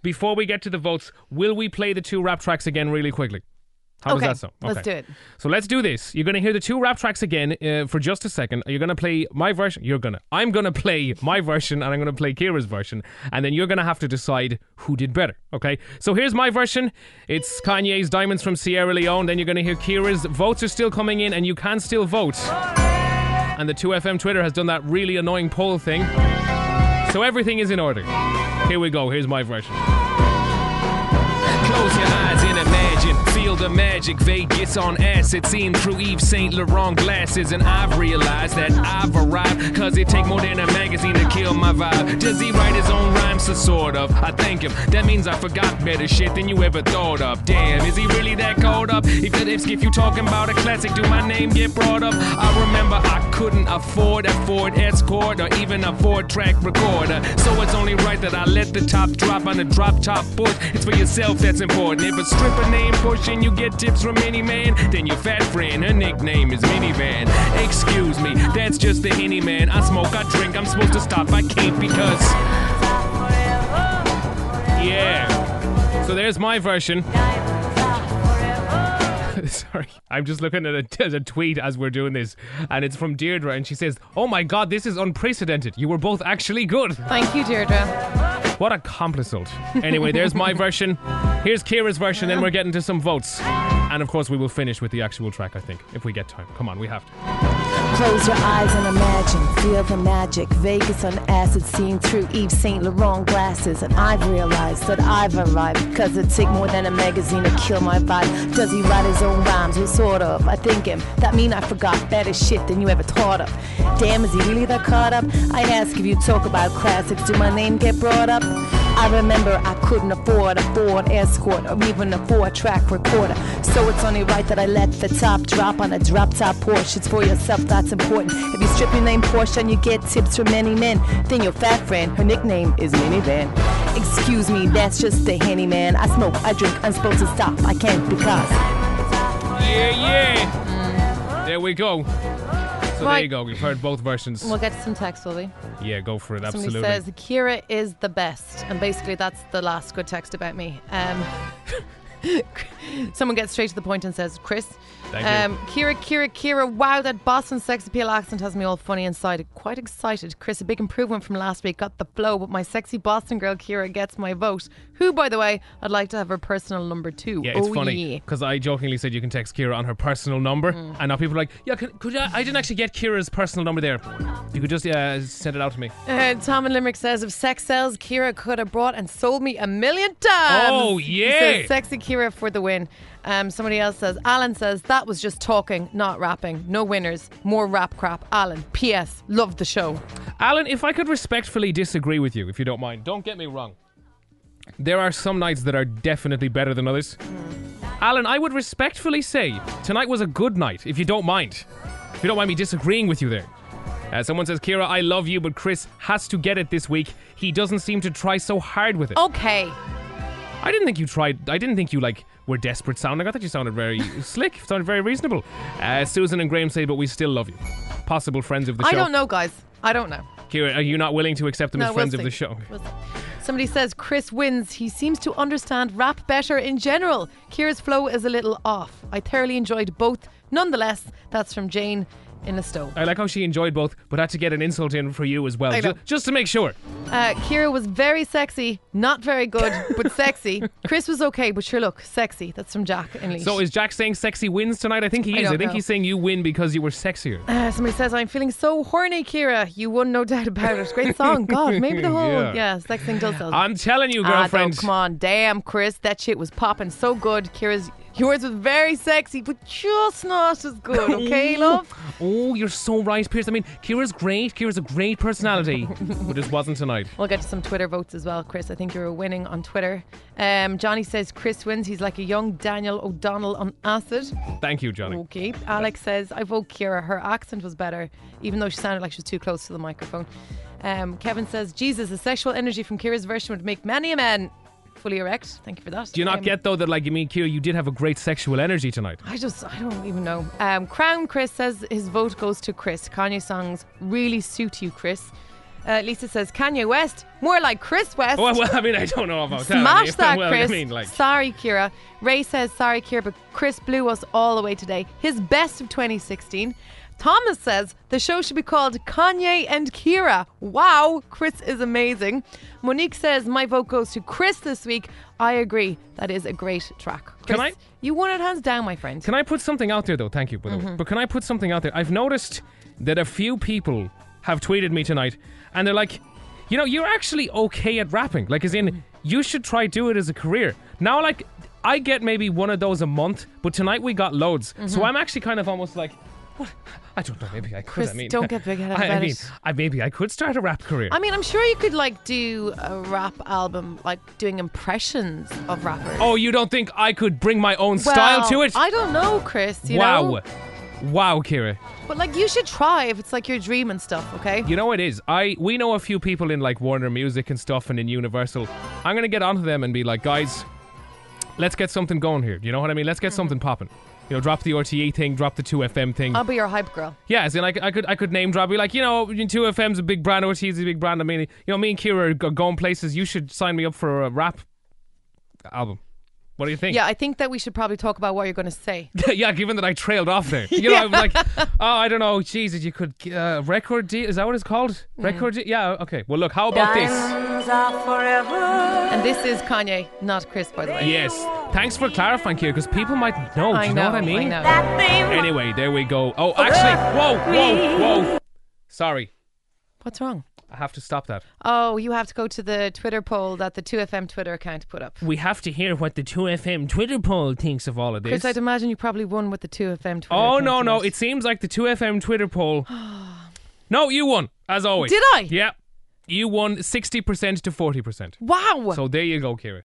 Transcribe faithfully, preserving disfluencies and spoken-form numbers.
before we get to the votes, will we play the two rap tracks again really quickly? How okay, does that sound? Okay, let's do it. So let's do this. You're going to hear the two rap tracks again uh, for just a second. You're going to play my version. You're going to. I'm going to play my version and I'm going to play Ciara's version. And then you're going to have to decide who did better. Okay? So here's my version. It's Kanye's Diamonds from Sierra Leone. Then you're going to hear Ciara's. Votes are still coming in and you can still vote. And the two F M Twitter has done that really annoying poll thing. So everything is in order. Here we go. Here's my version. Close your eyes and imagine, feel the magic. Vegas on acid, seen through Yves Saint Laurent glasses. And I've realized that I've arrived, cause it take more than a magazine to kill my vibe. Does he write his own rhymes? So sort of, I thank him. That means I forgot better shit than you ever thought of. Damn, is he really that caught up? If, if, if you talking about a classic, do my name get brought up? I remember I couldn't afford a Ford Escort or even a four-track recorder. So it's only right that I let the top drop on the drop top push. It's for yourself that's important. If a stripper name pushing, you get tips from any man, then your fat friend, her nickname is Minivan. Excuse me, that's just the Henny man. I smoke, I drink, I'm supposed to stop, I can't because... Yeah. So there's my version. Sorry, I'm just looking at a, at a tweet as we're doing this, and it's from Deirdre, and she says, "Oh my God, this is unprecedented. You were both actually good." Thank you, Deirdre. What a complicit. Anyway, there's my version. Here's Ciara's version, then we're getting to some votes. And of course, we will finish with the actual track, I think, if we get time. Come on, we have to. Close your eyes and imagine, feel the magic. Vegas on acid, seen through Yves Saint Laurent glasses. And I've realized that I've arrived, cause it take more than a magazine to kill my vibe. Does he write his own rhymes? Well, sort of. I think him. That mean I forgot better shit than you ever thought of. Damn, is he really that caught up? I ask if you talk about classics, do my name get brought up? I remember I couldn't afford a Ford Escort or even a four-track recorder. So it's only right that I let the top drop on a drop-top Porsche. It's for yourself, that's important. If you strip your name Porsche and you get tips from many men, then your fat friend, her nickname is Minivan. Excuse me, that's just the Henny man. I smoke, I drink, I'm supposed to stop. I can't because... Yeah, yeah. Mm. There we go. So right. There you go. We've heard both versions. We'll get to some text, will we? Yeah, go for it. Absolutely. Somebody says, Ciara is the best. And basically that's the last good text about me. Um, someone gets straight to the point and says, Chris, Thank um, you. Ciara, Ciara, Ciara, wow, that Boston sex appeal accent has me all funny inside. Quite excited. Chris, a big improvement from last week. Got the flow, but my sexy Boston girl Ciara gets my vote. Who, by the way, I'd like to have her personal number two. Yeah, it's oh, funny because yeah. I jokingly said you can text Ciara on her personal number, mm. and now people are like, yeah, could, could I, I didn't actually get Ciara's personal number there. You could just uh, send it out to me. Uh, Tom in Limerick says, if sex sells, Ciara could have brought and sold me a million times. Oh, yeah. He says, sexy Ciara for the win. Um, somebody else says, Alan says, that was just talking, not rapping. No winners. More rap crap. Alan, P S. Love the show. Alan, if I could respectfully disagree with you, if you don't mind, don't get me wrong. There are some nights that are definitely better than others. Mm. Alan, I would respectfully say tonight was a good night, if you don't mind. If you don't mind me disagreeing with you there. Uh, someone says, Ciara, I love you, but Chris has to get it this week. He doesn't seem to try so hard with it. Okay. I didn't think you tried. I didn't think you, like, were desperate sounding. I thought you sounded very slick. Sounded very reasonable. Uh, Susan and Graham say, but we still love you. Possible friends of the show. I don't know, guys. I don't know. Ciara, are you not willing to accept them no, as friends we'll of the show? We'll Somebody says Chris wins. He seems to understand rap better in general. Ciara's flow is a little off. I thoroughly enjoyed both. Nonetheless, that's from Jane in a stove. I like how she enjoyed both, but had to get an insult in for you as well, ju- just to make sure. Uh, Ciara was very sexy, not very good, but sexy. Chris was okay, but sure, look, sexy. That's from Jack in Leash. So is Jack saying sexy wins tonight? I think he I is. I, think know. he's saying you win because you were sexier. Uh, somebody says, I'm feeling so horny, Ciara. You won, no doubt about it. Great song. God, maybe the whole yeah, yeah sex thing does sell. I'm telling you, girlfriend. Ah, no, come on. Damn, Chris. That shit was popping so good. Ciara's Yours was very sexy, but just not as good, okay, love? Oh, you're so right, Pierce. I mean, Ciara's great. Ciara's a great personality, but it wasn't tonight. We'll get to some Twitter votes as well, Chris. I think you're winning on Twitter. Um, Johnny says Chris wins. He's like a young Daniel O'Donnell on acid. Thank you, Johnny. Okay. Alex says, I vote Ciara. Her accent was better, even though she sounded like she was too close to the microphone. Um, Kevin says, Jesus, the sexual energy from Ciara's version would make many a man fully erect. Thank you for that. Do you not um, get though that, like, you mean, Ciara, you did have a great sexual energy tonight? I just, I don't even know. Um, Crown Chris says his vote goes to Chris. Kanye songs really suit you, Chris. Uh, Lisa says Kanye West, more like Chris West. Well, well, I mean, I don't know about that. Smash I mean, that, well, Chris. I mean, like, Sorry, Kira. Ray says, sorry, Kira, but Chris blew us all away today. His best of twenty sixteen. Thomas says, the show should be called Kanye and Kira. Wow, Chris is amazing. Monique says, my vote goes to Chris this week. I agree. That is a great track. Chris, Can I- you won it hands down, my friend. Can I put something out there, though? Thank you, by the Mm-hmm. way. But can I put something out there? I've noticed that a few people have tweeted me tonight, and they're like, you know, you're actually okay at rapping. Like, as in, you should try do it as a career. Now, like, I get maybe one of those a month, but tonight we got loads. Mm-hmm. So I'm actually kind of almost like, what? I don't know, maybe I could. Chris, I mean, don't get big-headed I, I about mean, it. I, maybe I could start a rap career. I mean, I'm sure you could like do a rap album, like doing impressions of rappers. oh, you don't think I could bring my own style Well, to it? I don't know, Chris. You wow. know? Wow, Kira. But like, you should try if it's like your dream and stuff. Okay. You know it is. I we know a few people in like Warner Music and stuff and in Universal. I'm gonna get onto them and be like, guys, let's get something going here. You know what I mean? Let's get something popping. You know, drop the R T E thing, drop the two F M thing. I'll be your hype girl. yeah, as in like I could I could name drop, be like, you know, two F M's a big brand, R T E's a big brand. I mean, you know, me and Kira are go- going places. You should sign me up for a rap album. What do you think? Yeah, I think that we should probably talk about what you're going to say. yeah, given that I trailed off there. You know, I'm like, oh, I don't know, Jesus, you could, uh, record deal, is that what it's called? Record deal? Yeah, okay. Well, look, how about this? And this is Kanye, not Chris, by the way. Yes. Thanks for clarifying, Kira, because people might know. Do I you know, know what I mean? I know. Anyway, there we go. Oh, actually, whoa, whoa, whoa. Sorry. What's wrong? I have to stop that. Oh, you have to go to the Twitter poll that the two F M Twitter account put up. We have to hear what the two F M Twitter poll thinks of all of this. Chris, I'd imagine you probably won with the two F M Twitter Oh, account no, no. tonight. It seems like the two F M Twitter poll. No, you won, as always. Did I? Yeah. You won sixty percent to forty percent. Wow. So there you go, Kira.